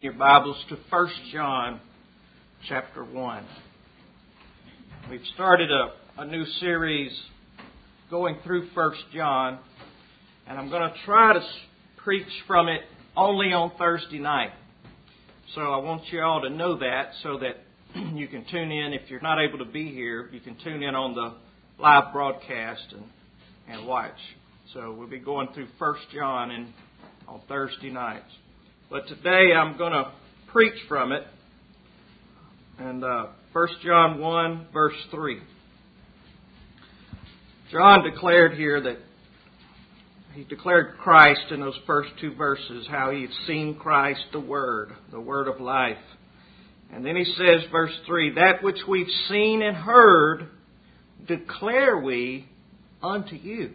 Your Bibles to 1 John chapter 1. We've started a new series going through 1 John, and I'm going to try to preach from it only on Thursday night. So I want you all to know that so that you can tune in. If you're not able to be here, you can tune in on the live broadcast and watch. So we'll be going through 1 John on Thursday nights. But today I'm going to preach from it. And 1 John 1, verse 3. John declared here that he declared Christ in those first two verses, how he had seen Christ, the Word of life. And then he says, verse 3, that which we've seen and heard declare we unto you.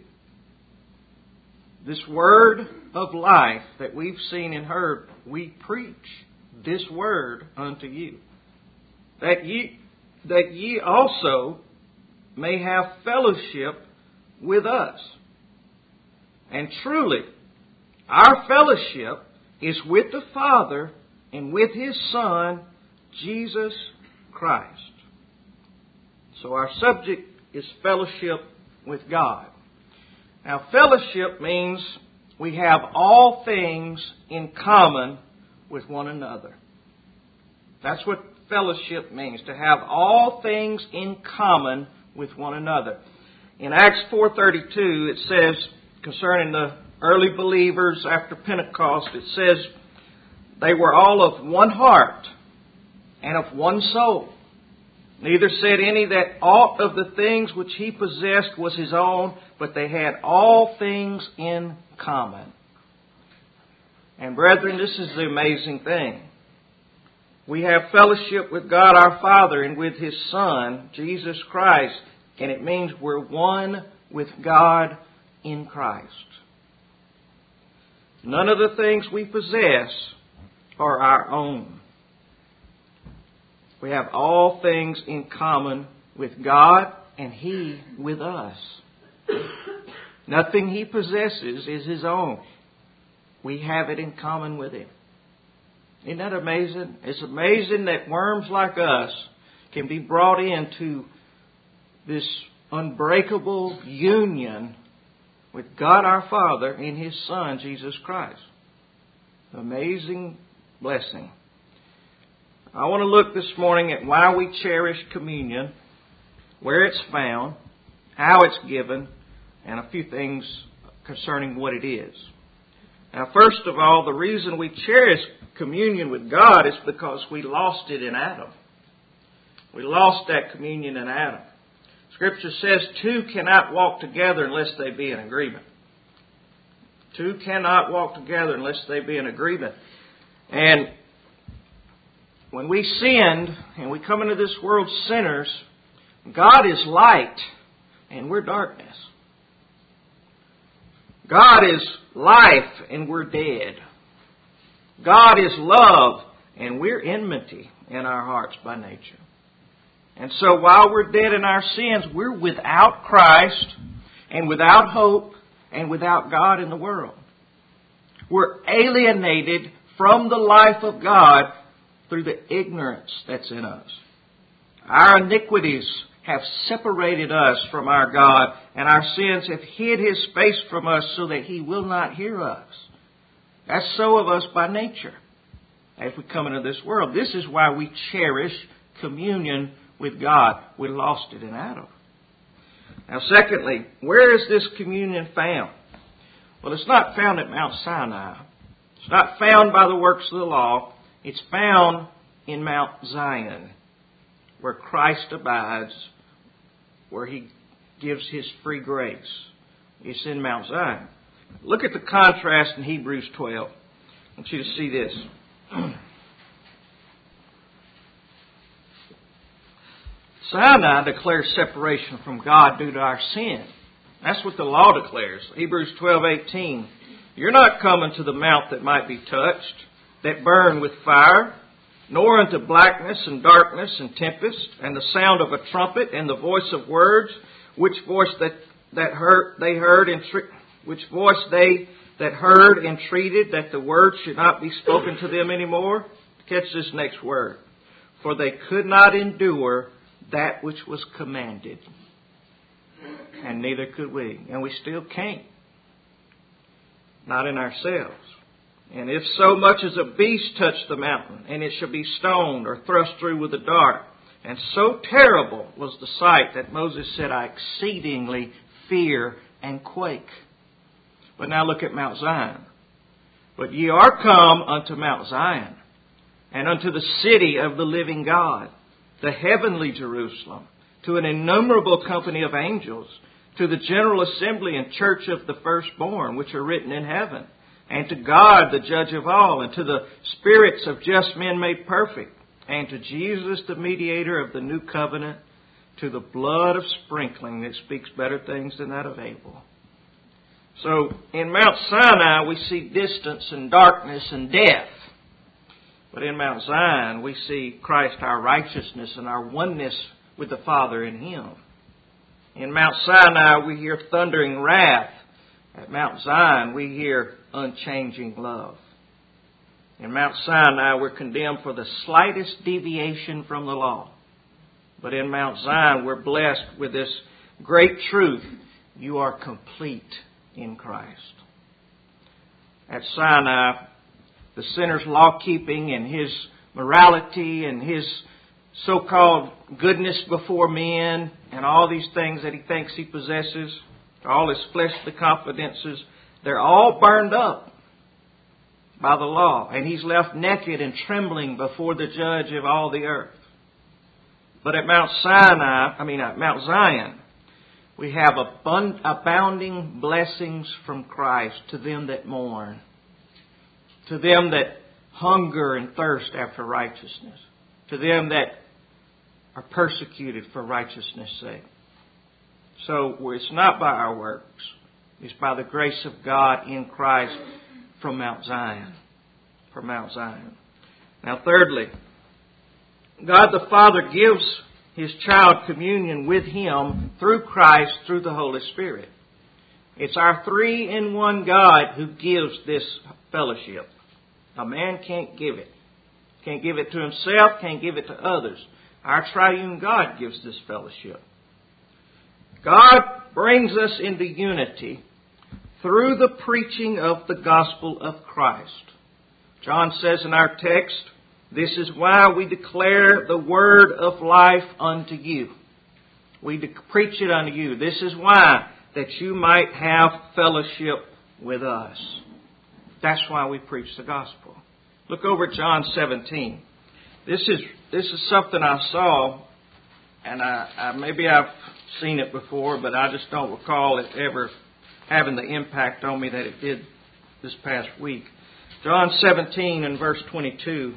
This Word of life that we've seen and heard, we preach this Word unto you, that ye also may have fellowship with us. And truly, our fellowship is with the Father and with His Son, Jesus Christ. So our subject is fellowship with God. Now, fellowship means we have all things in common with one another. That's what fellowship means, to have all things in common with one another. In Acts 4:32, it says, concerning the early believers after Pentecost, it says, they were all of one heart and of one soul. Neither said any that aught of the things which he possessed was his own, but they had all things in common. And brethren, this is the amazing thing. We have fellowship with God our Father and with His Son, Jesus Christ, and it means we're one with God in Christ. None of the things we possess are our own. We have all things in common with God and He with us. Nothing He possesses is His own. We have it in common with Him. Isn't that amazing? It's amazing that worms like us can be brought into this unbreakable union with God our Father and His Son, Jesus Christ. Amazing blessing. I want to look this morning at why we cherish communion, where it's found, how it's given, and a few things concerning what it is. Now, first of all, the reason we cherish communion with God is because we lost it in Adam. We lost that communion in Adam. Scripture says two cannot walk together unless they be in agreement. Two cannot walk together unless they be in agreement. And when we sinned and we come into this world sinners, God is light and we're darkness. God is life and we're dead. God is love and we're enmity in our hearts by nature. And so while we're dead in our sins, we're without Christ and without hope and without God in the world. We're alienated from the life of God through the ignorance that's in us. Our iniquities have separated us from our God, and our sins have hid His face from us so that He will not hear us. That's so of us by nature as we come into this world. This is why we cherish communion with God. We lost it in Adam. Now, secondly, where is this communion found? Well, it's not found at Mount Sinai. It's not found by the works of the law. It's found in Mount Zion, where Christ abides, where He gives His free grace. It's in Mount Zion. Look at the contrast in Hebrews 12. I want you to see this. Sinai declares separation from God due to our sin. That's what the law declares. Hebrews 12:18. You're not coming to the mount that might be touched, that burn with fire, nor unto blackness and darkness and tempest, and the sound of a trumpet and the voice of words, which voice they that heard entreated that the word should not be spoken to them anymore. Catch this next word. For they could not endure that which was commanded. And neither could we. And we still can't. Not in ourselves. And if so much as a beast touch the mountain, and it shall be stoned or thrust through with a dart. And so terrible was the sight that Moses said, I exceedingly fear and quake. But now look at Mount Zion. But ye are come unto Mount Zion, and unto the city of the living God, the heavenly Jerusalem, to an innumerable company of angels, to the general assembly and church of the firstborn, which are written in heaven, and to God, the judge of all, and to the spirits of just men made perfect, and to Jesus, the mediator of the new covenant, to the blood of sprinkling that speaks better things than that of Abel. So, in Mount Sinai, we see distance and darkness and death. But in Mount Zion, we see Christ, our righteousness, and our oneness with the Father in Him. In Mount Sinai, we hear thundering wrath. At Mount Zion, we hear unchanging love. In Mount Sinai, we're condemned for the slightest deviation from the law. But in Mount Zion, we're blessed with this great truth. You are complete in Christ. At Sinai, the sinner's law-keeping and his morality and his so-called goodness before men and all these things that he thinks he possesses, all his fleshly confidences, they're all burned up by the law. And he's left naked and trembling before the judge of all the earth. But at Mount Zion, we have abounding blessings from Christ to them that mourn, to them that hunger and thirst after righteousness, to them that are persecuted for righteousness' sake. So it's not by our works. It's by the grace of God in Christ from Mount Zion. From Mount Zion. Now thirdly, God the Father gives His child communion with Him through Christ, through the Holy Spirit. It's our three-in-one God who gives this fellowship. A man can't give it. Can't give it to himself, can't give it to others. Our triune God gives this fellowship. God brings us into unity through the preaching of the gospel of Christ. John says in our text, this is why we declare the word of life unto you. We preach it unto you. This is why, that you might have fellowship with us. That's why we preach the gospel. Look over at John 17. This is something I saw, and maybe I've seen it before, but I just don't recall it ever having the impact on me that it did this past week. John 17 and verse 22.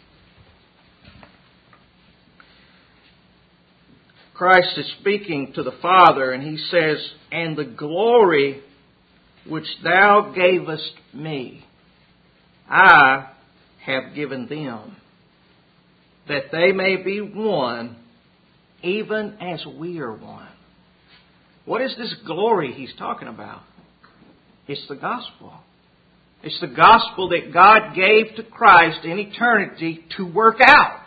Christ is speaking to the Father, and He says, and the glory which thou gavest me, I have given them, that they may be one, even as we are one. What is this glory He's talking about? It's the gospel. It's the gospel that God gave to Christ in eternity to work out.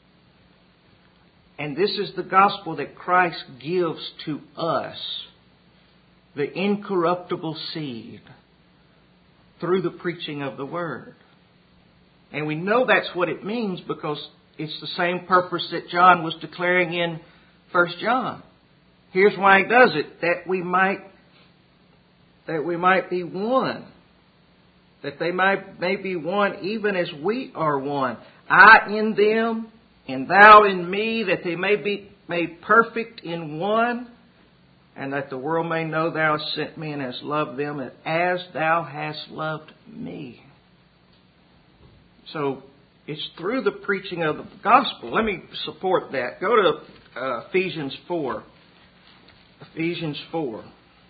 And this is the gospel that Christ gives to us, the incorruptible seed, through the preaching of the Word. And we know that's what it means because it's the same purpose that John was declaring in 1 John. Here's why he does it, that we might be one. That they may be one even as we are one. I in them, and thou in me, that they may be made perfect in one, and that the world may know thou hast sent me and hast loved them as thou hast loved me. So it's through the preaching of the gospel. Let me support that. Go to Ephesians 4. Ephesians 4.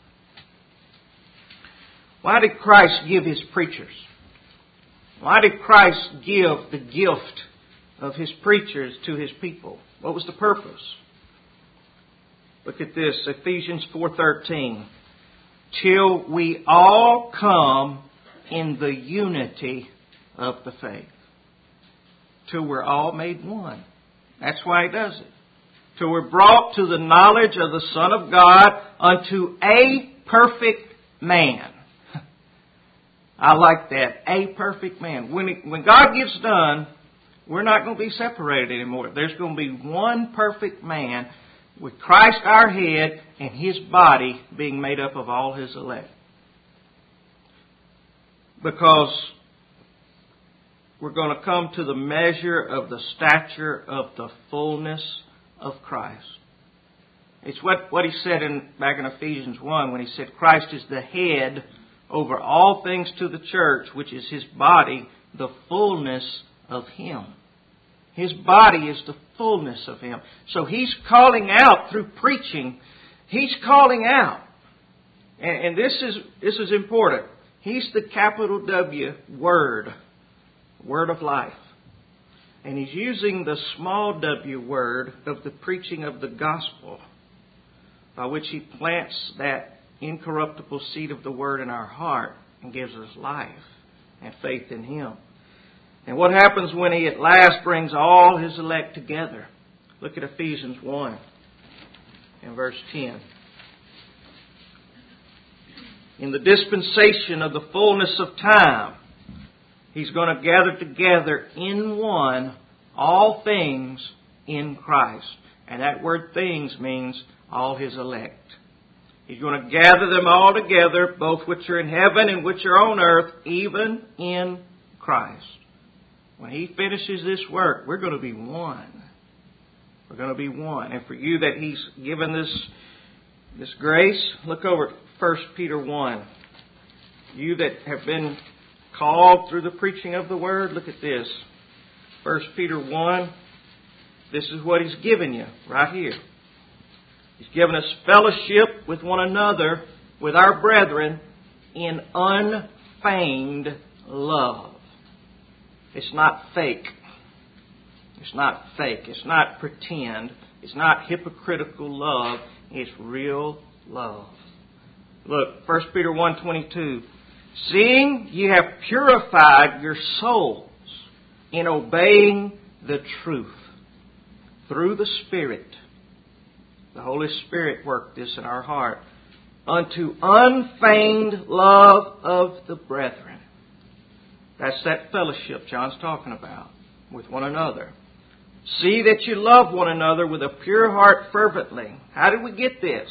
Why did Christ give His preachers? Why did Christ give the gift of His preachers to His people? What was the purpose? Look at this, Ephesians 4:13. Till we all come in the unity of the faith. Till we're all made one. That's why He does it. Till we're brought to the knowledge of the Son of God unto a perfect man. I like that. A perfect man. When God gets done, we're not going to be separated anymore. There's going to be one perfect man with Christ our head and His body being made up of all His elect. Because we're going to come to the measure of the stature of the fullness of Christ. It's what he said back in Ephesians 1 when he said Christ is the head over all things to the church, which is His body, the fullness of Him. His body is the fullness of Him. So He's calling out through preaching. He's calling out. And this is important. He's the capital W Word. Word of life. And He's using the small w word of the preaching of the gospel, by which He plants that incorruptible seed of the Word in our heart and gives us life and faith in Him. And what happens when He at last brings all His elect together? Look at Ephesians 1 and verse 10. In the dispensation of the fullness of time, He's going to gather together in one all things in Christ. And that word things means all His elect. He's going to gather them all together, both which are in heaven and which are on earth, even in Christ. When He finishes this work, we're going to be one. We're going to be one. And for you that He's given this grace, look over at 1 Peter 1. You that have been called through the preaching of the Word, look at this. 1 Peter 1, this is what He's given you right here. He's given us fellowship with one another, with our brethren, in unfeigned love. It's not fake. It's not fake. It's not pretend. It's not hypocritical love. It's real love. Look, 1 Peter 1:22. Seeing ye have purified your souls in obeying the truth through the Spirit. The Holy Spirit worked this in our heart. Unto unfeigned love of the brethren. That's that fellowship John's talking about with one another. See that you love one another with a pure heart fervently. How did we get this?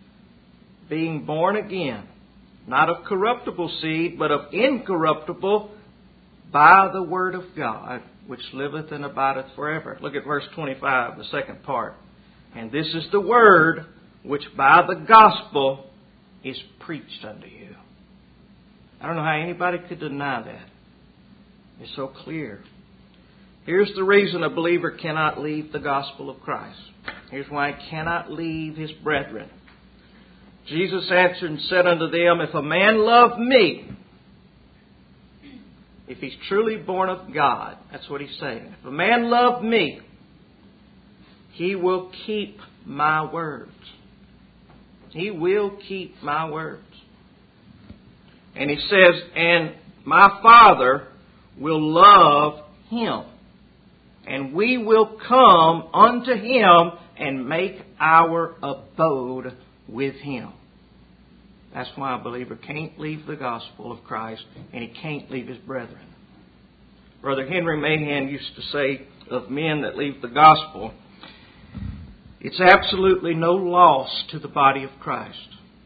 Being born again. Not of corruptible seed, but of incorruptible, by the Word of God, which liveth and abideth forever. Look at verse 25, the second part. And this is the Word which by the gospel is preached unto you. I don't know how anybody could deny that. It's so clear. Here's the reason a believer cannot leave the gospel of Christ. Here's why he cannot leave his brethren. Jesus answered and said unto them, if a man love me, if he's truly born of God, that's what He's saying. If a man love me, he will keep my words. He will keep my words. And He says, and my Father will love him. And we will come unto him and make our abode with him. That's why a believer can't leave the gospel of Christ, and he can't leave his brethren. Brother Henry Mahan used to say of men that leave the gospel, it's absolutely no loss to the body of Christ.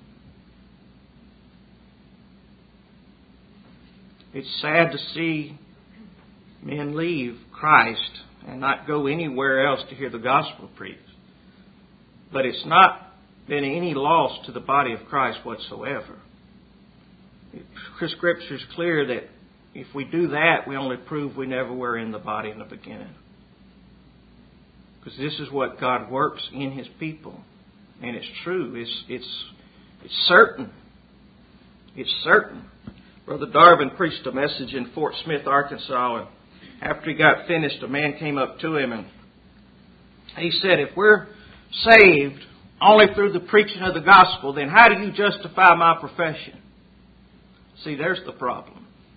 It's sad to see men leave Christ and not go anywhere else to hear the gospel preached. But it's not been any loss to the body of Christ whatsoever. Scripture is clear that if we do that, we only prove we never were in the body in the beginning. Because this is what God works in His people. And it's true. It's certain. It's certain. Brother Darvin preached a message in Fort Smith, Arkansas, and after he got finished, a man came up to him and he said, if we're saved only through the preaching of the gospel, then how do you justify my profession? See, there's the problem.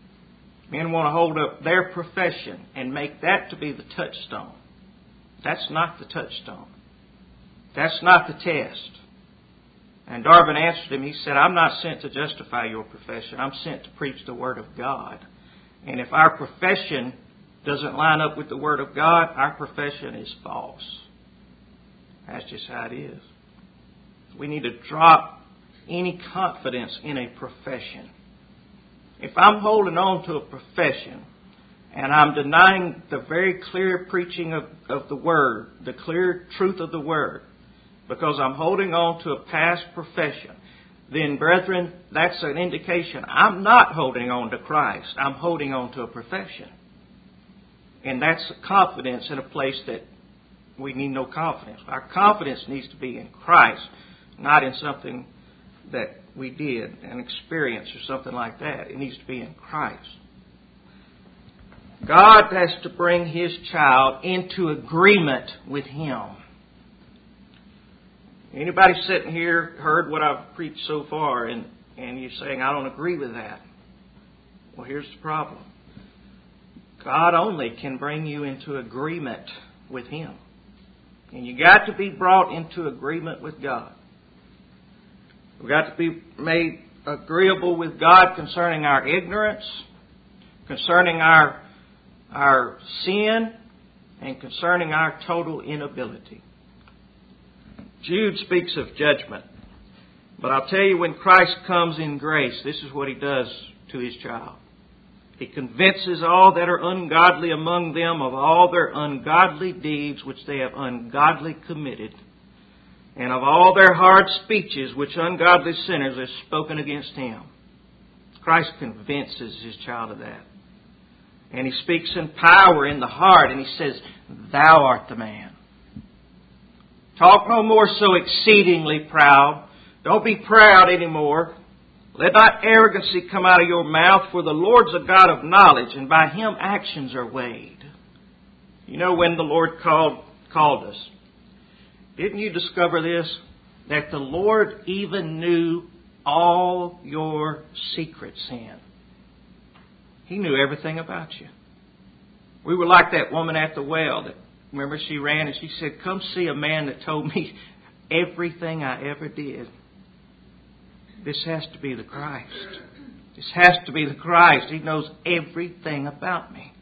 Men want to hold up their profession and make that to be the touchstone. That's not the touchstone. That's not the test. And Darwin answered him. He said, I'm not sent to justify your profession. I'm sent to preach the Word of God. And if our profession doesn't line up with the Word of God, our profession is false. That's just how it is. We need to drop any confidence in a profession. If I'm holding on to a profession and I'm denying the very clear preaching of the Word, the clear truth of the Word, because I'm holding on to a past profession, then, brethren, that's an indication I'm not holding on to Christ. I'm holding on to a profession. And that's confidence in a place that we need no confidence. Our confidence needs to be in Christ, not in something that we did, an experience or something like that. It needs to be in Christ. God has to bring His child into agreement with Him. Anybody sitting here heard what I've preached so far and you're saying, I don't agree with that. Well, here's the problem. God only can bring you into agreement with Him. And you got to be brought into agreement with God. We've got to be made agreeable with God concerning our ignorance, concerning our sin, and concerning our total inability. Jude speaks of judgment. But I'll tell you, when Christ comes in grace, this is what He does to His child. He convinces all that are ungodly among them of all their ungodly deeds which they have ungodly committed, and of all their hard speeches which ungodly sinners have spoken against Him. Christ convinces His child of that. And He speaks in power in the heart, and He says, Thou art the man. Talk no more so exceedingly proud. Don't be proud anymore. Let not arrogancy come out of your mouth, for the Lord's a God of knowledge, and by Him actions are weighed. You know, when the Lord called us, didn't you discover this? That the Lord even knew all your secret sin. He knew everything about you. We were like that woman at the well. Remember, she ran and she said, come see a man that told me everything I ever did. This has to be the Christ. This has to be the Christ. He knows everything about me.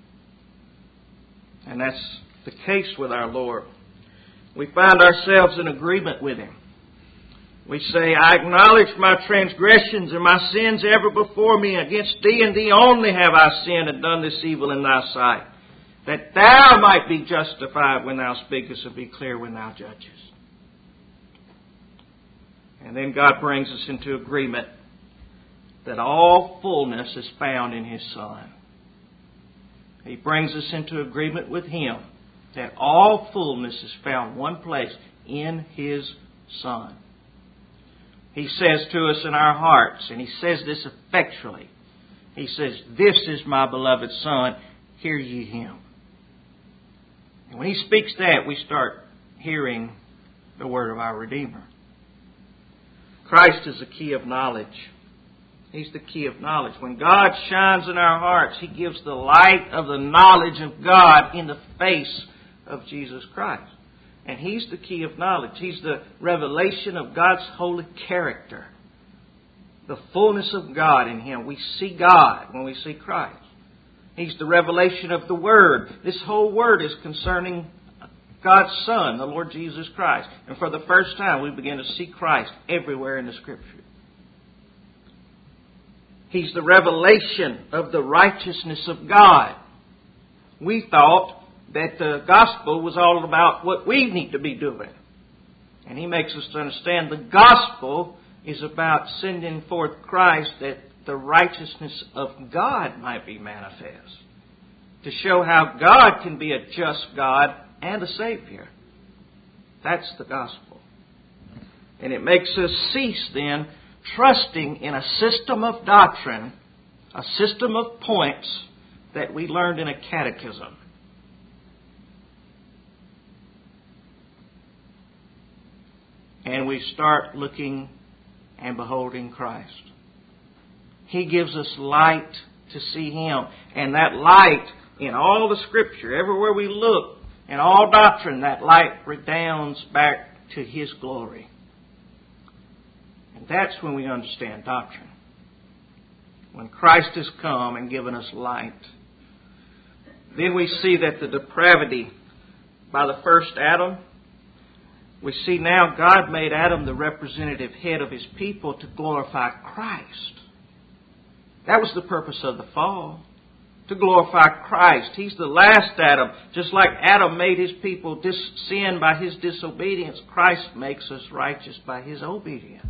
And that's the case with our Lord. We find ourselves in agreement with Him. We say, I acknowledge my transgressions and my sins ever before me. Against Thee and Thee only have I sinned and done this evil in Thy sight, that Thou might be justified when Thou speakest and be clear when Thou judgest. And then God brings us into agreement that all fullness is found in His Son. He brings us into agreement with Him that all fullness is found one place, in His Son. He says to us in our hearts, and He says this effectually. He says, This is my beloved Son, hear ye Him. And when He speaks that, we start hearing the word of our Redeemer. Christ is the key of knowledge. He's the key of knowledge. When God shines in our hearts, He gives the light of the knowledge of God in the face of Jesus Christ. And He's the key of knowledge. He's the revelation of God's holy character. The fullness of God in Him. We see God when we see Christ. He's the revelation of the Word. This whole Word is concerning God's Son, the Lord Jesus Christ. And for the first time, we begin to see Christ everywhere in the Scripture. He's the revelation of the righteousness of God. We thought that the gospel was all about what we need to be doing. And He makes us to understand the gospel is about sending forth Christ that the righteousness of God might be manifest. To show how God can be a just God and a Savior. That's the gospel. And it makes us cease then trusting in a system of doctrine, a system of points that we learned in a catechism. And we start looking and beholding Christ. He gives us light to see Him. And that light in all the Scripture, everywhere we look, in all doctrine, that light redounds back to His glory. And that's when we understand doctrine. When Christ has come and given us light. Then we see that the depravity by the first Adam, we see now God made Adam the representative head of His people to glorify Christ. That was the purpose of the fall, to glorify Christ. He's the last Adam. Just like Adam made his people sin by his disobedience, Christ makes us righteous by His obedience.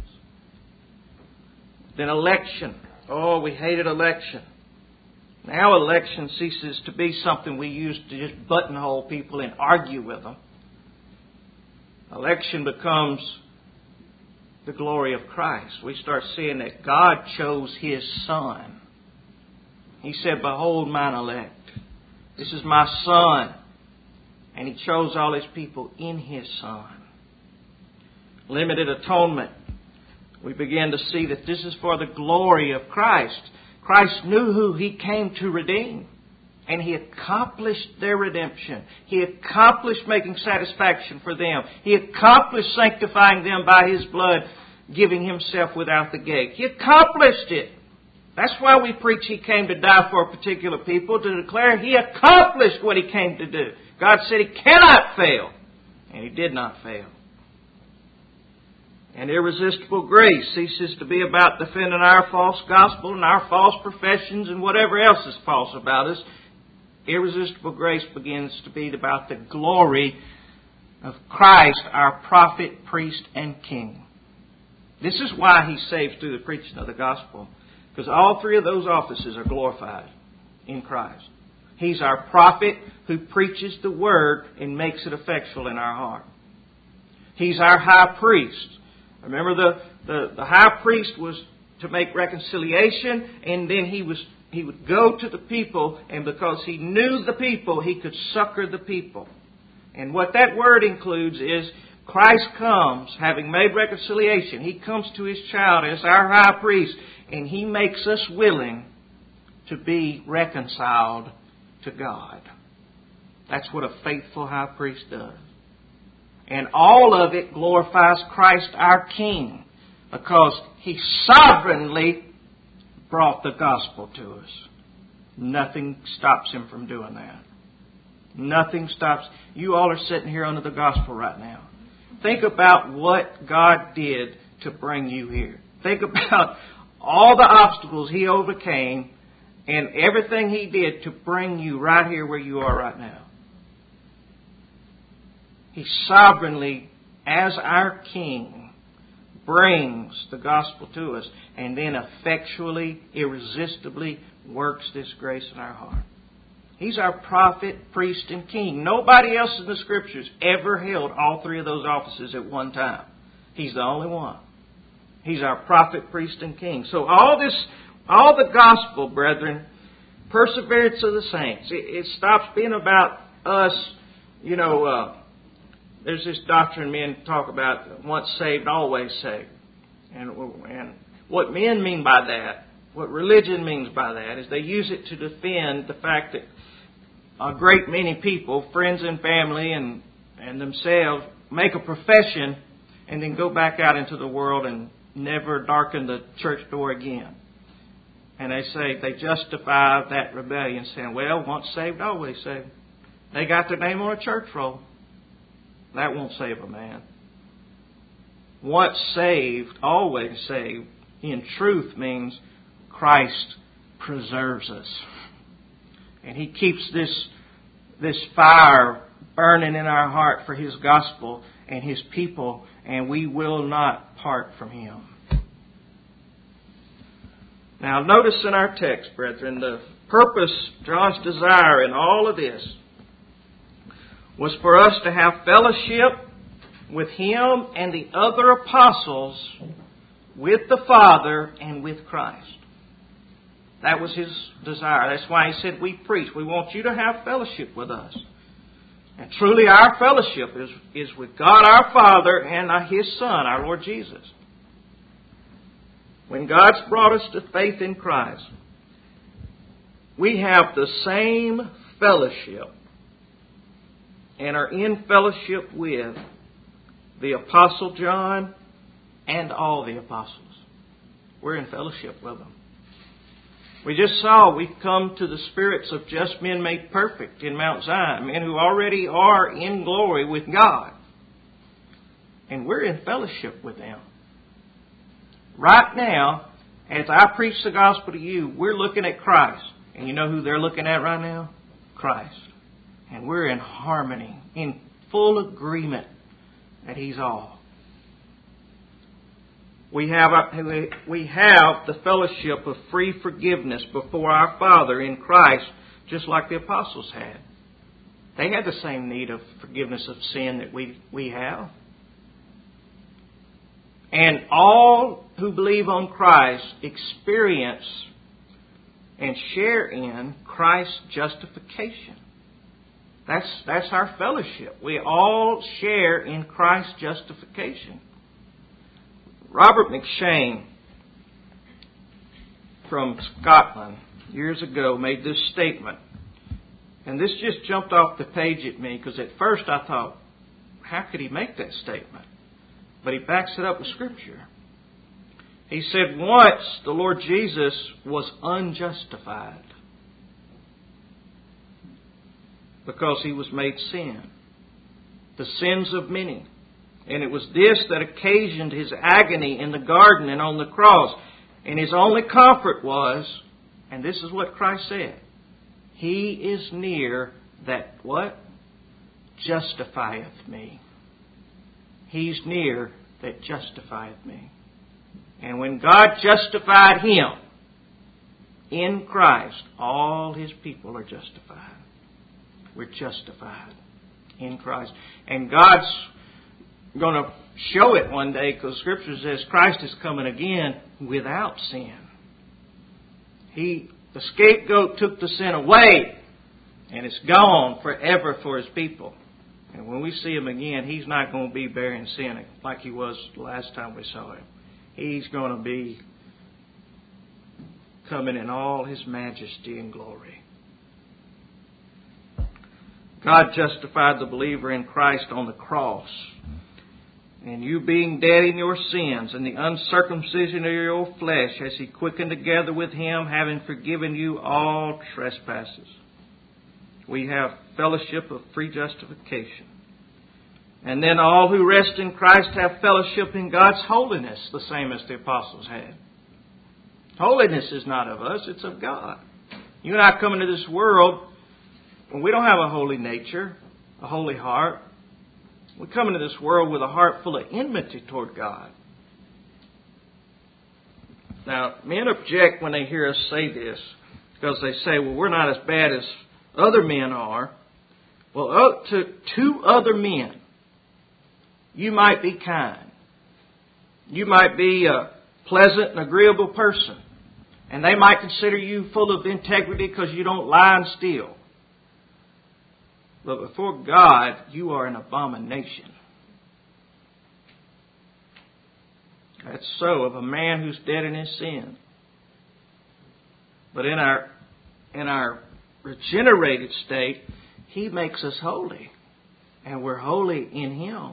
Then election. Oh, we hated election. Now election ceases to be something we use to just buttonhole people and argue with them. Election becomes the glory of Christ. We start seeing that God chose His Son. He said, "Behold mine elect. This is my Son." And He chose all His people in His Son. Limited atonement. We begin to see that this is for the glory of Christ. Christ knew who He came to redeem. And He accomplished their redemption. He accomplished making satisfaction for them. He accomplished sanctifying them by His blood, giving Himself without the gate. He accomplished it. That's why we preach He came to die for a particular people, to declare He accomplished what He came to do. God said He cannot fail. And He did not fail. And irresistible grace ceases to be about defending our false gospel and our false professions and whatever else is false about us. Irresistible grace begins to be about the glory of Christ, our prophet, priest, and king. This is why He saves through the preaching of the gospel. Because all three of those offices are glorified in Christ. He's our prophet who preaches the word and makes it effectual in our heart. He's our high priest. Remember, the high priest was to make reconciliation, and then he would go to the people, and because he knew the people, he could succor the people. And what that word includes is Christ comes, having made reconciliation. He comes to His child as our high priest, and He makes us willing to be reconciled to God. That's what a faithful high priest does. And all of it glorifies Christ our King, because He sovereignly brought the gospel to us. Nothing stops Him from doing that. Nothing stops. You all are sitting here under the gospel right now. Think about what God did to bring you here. Think about all the obstacles He overcame and everything He did to bring you right here where you are right now. He sovereignly, as our King, brings the gospel to us and then effectually, irresistibly works this grace in our heart. He's our prophet, priest, and king. Nobody else in the Scriptures ever held all three of those offices at one time. He's the only one. He's our prophet, priest, and king. So all the gospel, brethren, perseverance of the saints. It stops being about us, there's this doctrine men talk about, once saved, always saved. And what men mean by that, what religion means by that, is they use it to defend the fact that a great many people, friends and family and themselves, make a profession and then go back out into the world and never darken the church door again. And they say they justify that rebellion saying, well, once saved, always saved. They got their name on a church roll. That won't save a man. Once saved, always saved, in truth means Christ preserves us. And He keeps this fire burning in our heart for His gospel and His people, and we will not part from Him. Now notice in our text, brethren, the purpose, John's desire in all of this was for us to have fellowship with Him and the other apostles, with the Father and with Christ. That was His desire. That's why He said we preach. We want you to have fellowship with us. And truly our fellowship is with God our Father and His Son, our Lord Jesus. When God's brought us to faith in Christ, we have the same fellowship and are in fellowship with the Apostle John and all the apostles. We're in fellowship with them. We just saw we've come to the spirits of just men made perfect in Mount Zion, men who already are in glory with God. And we're in fellowship with them. Right now, as I preach the gospel to you, we're looking at Christ. And you know who they're looking at right now? Christ. And we're in harmony, in full agreement that He's all. We have the fellowship of free forgiveness before our Father in Christ, just like the apostles had. They had the same need of forgiveness of sin that we have. And all who believe on Christ experience and share in Christ's justification. That's our fellowship. We all share in Christ's justification. Robert McShane from Scotland years ago made this statement. And this just jumped off the page at me because at first I thought, how could he make that statement? But he backs it up with Scripture. He said, once the Lord Jesus was unjustified because He was made sin, the sins of many. And it was this that occasioned His agony in the garden and on the cross. And His only comfort was, and this is what Christ said, He is near that what? Justifieth me. He's near that justifieth me. And when God justified Him in Christ, all His people are justified. We're justified in Christ. And God's going to show it one day because Scripture says Christ is coming again without sin. The scapegoat took the sin away and it's gone forever for His people. And when we see Him again, He's not going to be bearing sin like He was the last time we saw Him. He's going to be coming in all His majesty and glory. God justified the believer in Christ on the cross. And you being dead in your sins and the uncircumcision of your flesh has He quickened together with Him, having forgiven you all trespasses. We have fellowship of free justification. And then all who rest in Christ have fellowship in God's holiness, the same as the apostles had. Holiness is not of us, it's of God. You and I come into this world, when we don't have a holy nature, a holy heart. We come into this world with a heart full of enmity toward God. Now, men object when they hear us say this because they say, well, we're not as bad as other men are. Well, to other men, you might be kind. You might be a pleasant and agreeable person. And they might consider you full of integrity because you don't lie and steal. But before God, you are an abomination. That's so of a man who's dead in his sin. But in our regenerated state, He makes us holy. And we're holy in Him.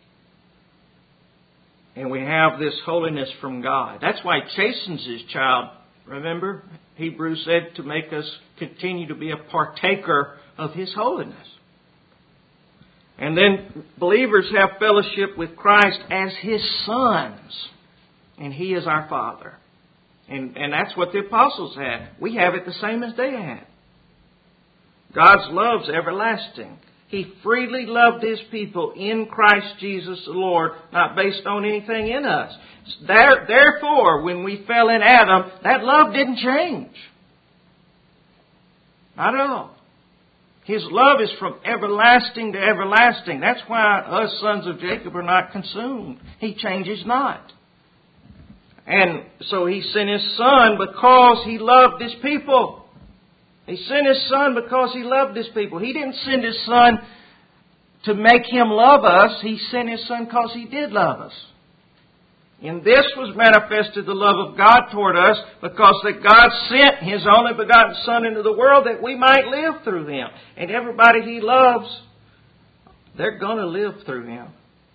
And we have this holiness from God. That's why He chastens His child. Remember, Hebrews said to make us continue to be a partaker of His holiness. And then believers have fellowship with Christ as His sons. And He is our Father. And that's what the apostles had. We have it the same as they had. God's love's everlasting. He freely loved His people in Christ Jesus the Lord, not based on anything in us. Therefore, when we fell in Adam, that love didn't change. Not at all. His love is from everlasting to everlasting. That's why us sons of Jacob are not consumed. He changes not. And so He sent His Son because He loved His people. He sent His Son because He loved His people. He didn't send His Son to make Him love us. He sent His Son because He did love us. In this was manifested the love of God toward us, because that God sent His only begotten Son into the world that we might live through Him. And everybody He loves, they're going to live through Him.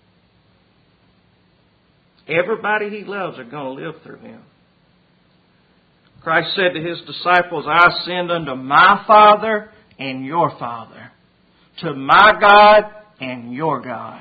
Everybody He loves are going to live through Him. Christ said to His disciples, I ascend unto my Father and your Father, to my God and your God.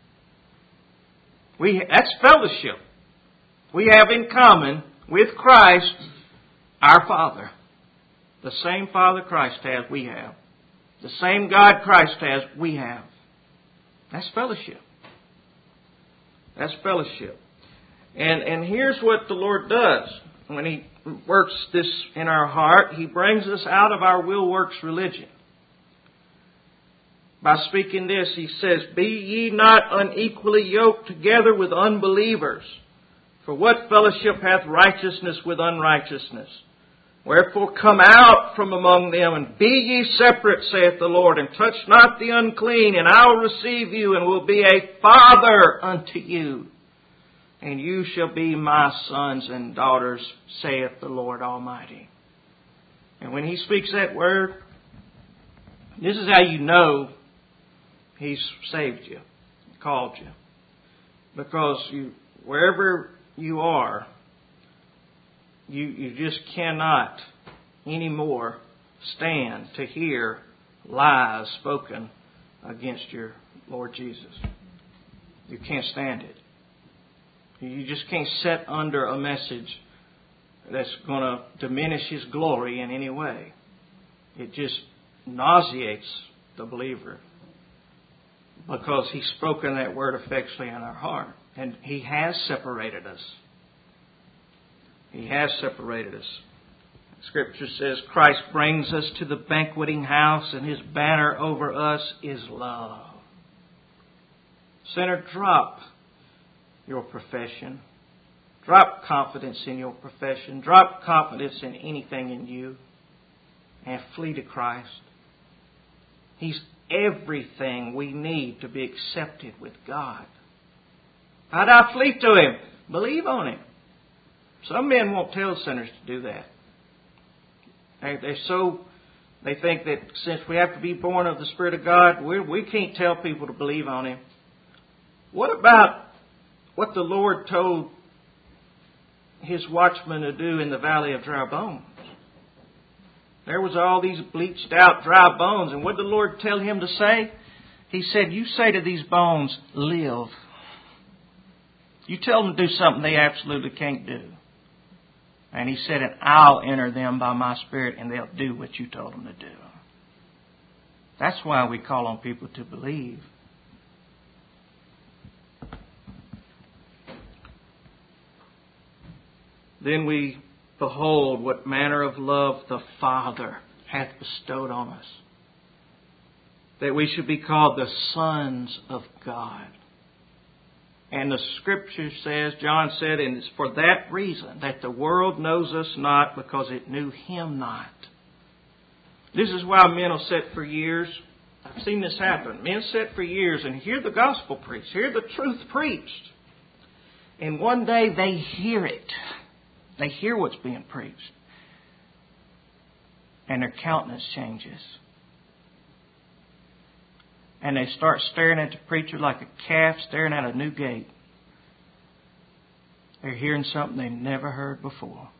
That's fellowship. We have in common with Christ our Father. The same Father Christ has, we have. The same God Christ has, we have. That's fellowship. That's fellowship. And here's what the Lord does. When He works this in our heart, He brings us out of our will works religion. By speaking this, He says, Be ye not unequally yoked together with unbelievers. For what fellowship hath righteousness with unrighteousness? Wherefore come out from among them, and be ye separate, saith the Lord, and touch not the unclean, and I will receive you, and will be a father unto you. And you shall be my sons and daughters, saith the Lord Almighty. And when He speaks that word, this is how you know He's saved you, called you. Because wherever you are, you just cannot anymore stand to hear lies spoken against your Lord Jesus. You can't stand it. You just can't sit under a message that's going to diminish His glory in any way. It just nauseates the believer, because He's spoken that word effectually in our heart. And He has separated us. He has separated us. Scripture says Christ brings us to the banqueting house, and His banner over us is love. Sinner, drop your profession. Drop confidence in your profession. Drop confidence in anything in you, and flee to Christ. He's everything we need to be accepted with God. How do I flee to Him? Believe on Him. Some men won't tell sinners to do that. They think that since we have to be born of the Spirit of God, we can't tell people to believe on Him. What about what the Lord told His watchmen to do in the valley of dry bones? There was all these bleached out dry bones. And what did the Lord tell him to say? He said, you say to these bones, live. You tell them to do something they absolutely can't do. And He said, and I'll enter them by my Spirit, and they'll do what you told them to do. That's why we call on people to believe. Then we behold what manner of love the Father hath bestowed on us, that we should be called the sons of God. And the Scripture says, John said, and it's for that reason that the world knows us not, because it knew Him not. This is why men will sit for years. I've seen this happen. Men sit for years and hear the gospel preached, hear the truth preached. And one day they hear it. They hear what's being preached. And their countenance changes. And they start staring at the preacher like a calf staring at a new gate. They're hearing something they never heard before.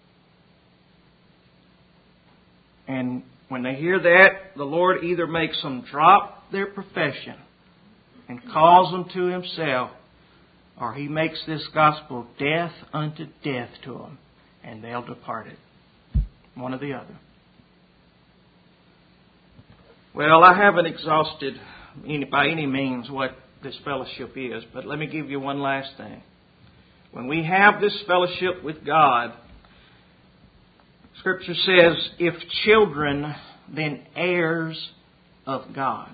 And when they hear that, the Lord either makes them drop their profession and calls them to Himself, or He makes this gospel death unto death to them, and they'll depart it. One or the other. Well, I haven't exhausted by any means what this fellowship is, but let me give you one last thing. When we have this fellowship with God, Scripture says, if children, then heirs of God.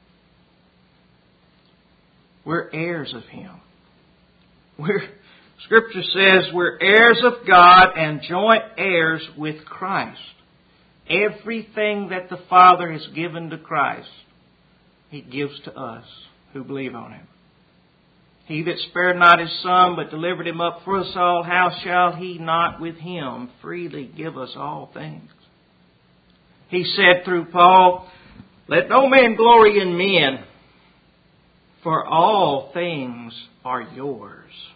We're heirs of Him. Scripture says we're heirs of God and joint heirs with Christ. Everything that the Father has given to Christ, He gives to us who believe on Him. He that spared not his Son, but delivered him up for us all, how shall he not with him freely give us all things? He said through Paul, let no man glory in men, for all things are yours.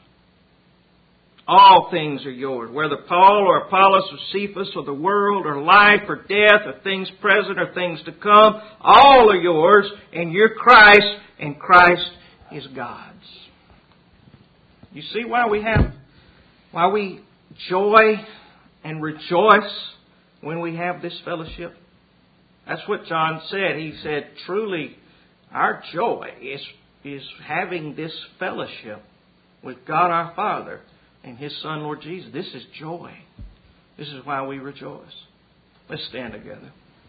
All things are yours. Whether Paul or Apollos or Cephas or the world or life or death or things present or things to come, all are yours, and you're Christ, and Christ is God's. You see why we joy and rejoice when we have this fellowship? That's what John said. He said, truly, our joy is having this fellowship with God our Father and His Son, Lord Jesus. This is joy. This is why we rejoice. Let's stand together.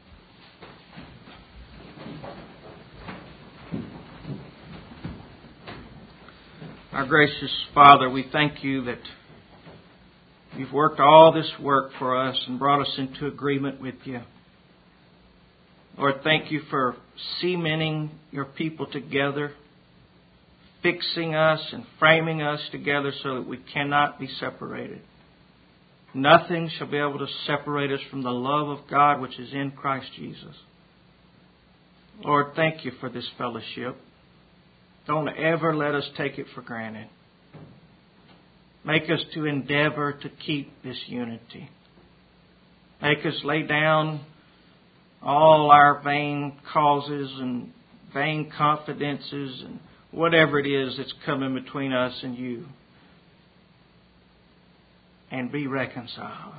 Our gracious Father, we thank You that You've worked all this work for us and brought us into agreement with You. Lord, thank You for cementing Your people together, fixing us and framing us together so that we cannot be separated. Nothing shall be able to separate us from the love of God which is in Christ Jesus. Lord, thank You for this fellowship. Don't ever let us take it for granted. Make us to endeavor to keep this unity. Make us lay down all our vain causes and vain confidences and whatever it is that's coming between us and You, and be reconciled.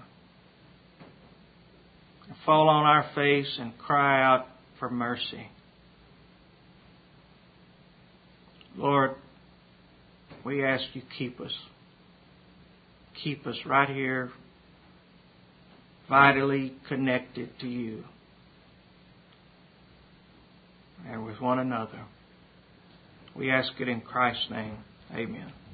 Fall on our face and cry out for mercy. Lord, we ask You keep us. Keep us right here, vitally connected to You and with one another. We ask it in Christ's name. Amen.